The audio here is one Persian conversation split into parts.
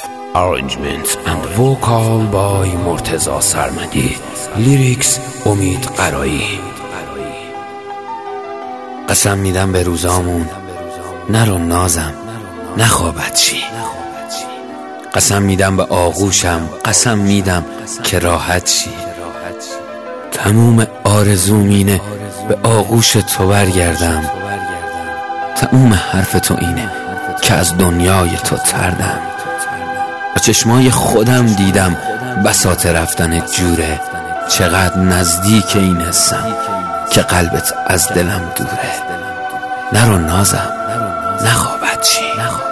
Arrangement and vocal by مرتضی سرمدی. لیریکس امید قرایی. قسم میدم به روزامون نرو نازم نخوابت چی. قسم میدم به آغوشم، قسم میدم که راحت چی. تموم آرزوم اینه به آغوش تو برگردم. تموم حرف تو اینه که از دنیای تو تردم. با چشمای خودم دیدم بساط رفتن جوره. چقدر نزدیک این حسم که قلبت از دلم دوره. نرو نازم نخوابت چی.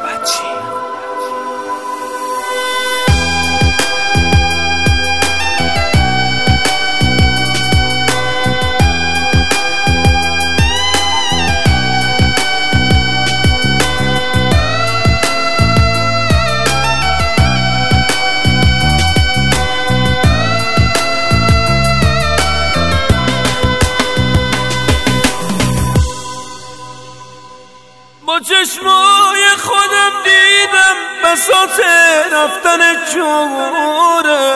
با چشمای خودم دیدم بساط رفتن جوره.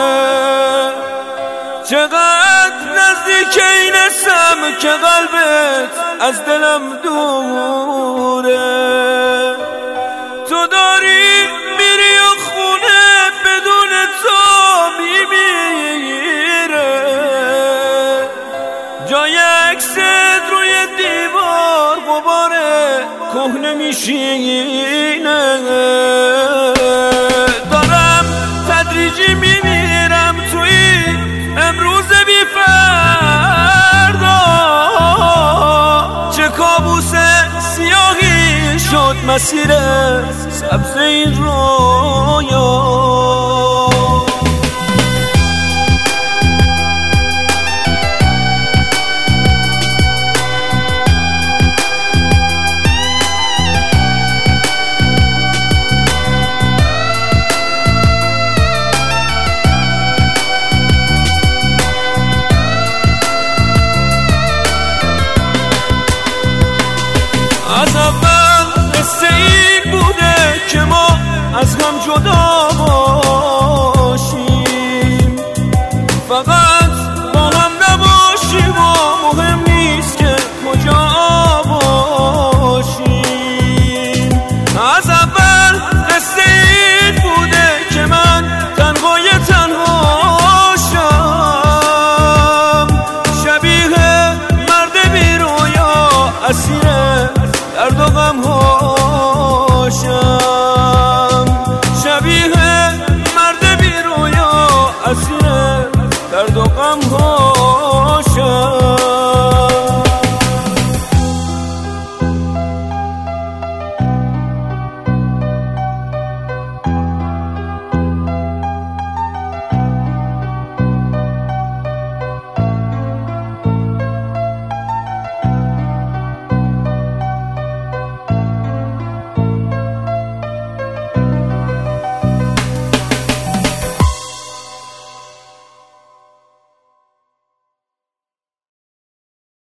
چقدر نزدیک این حسم که قلبت از دلم دوره. تو داری میری و خونه بدون تو میمیره. جای عکست روی دیوار غباره کهنه میشینه. دارم تدریجی میمیرم توی امروز بی فردا. چه کابوس سیاهی شد مسیر سبز این رویا.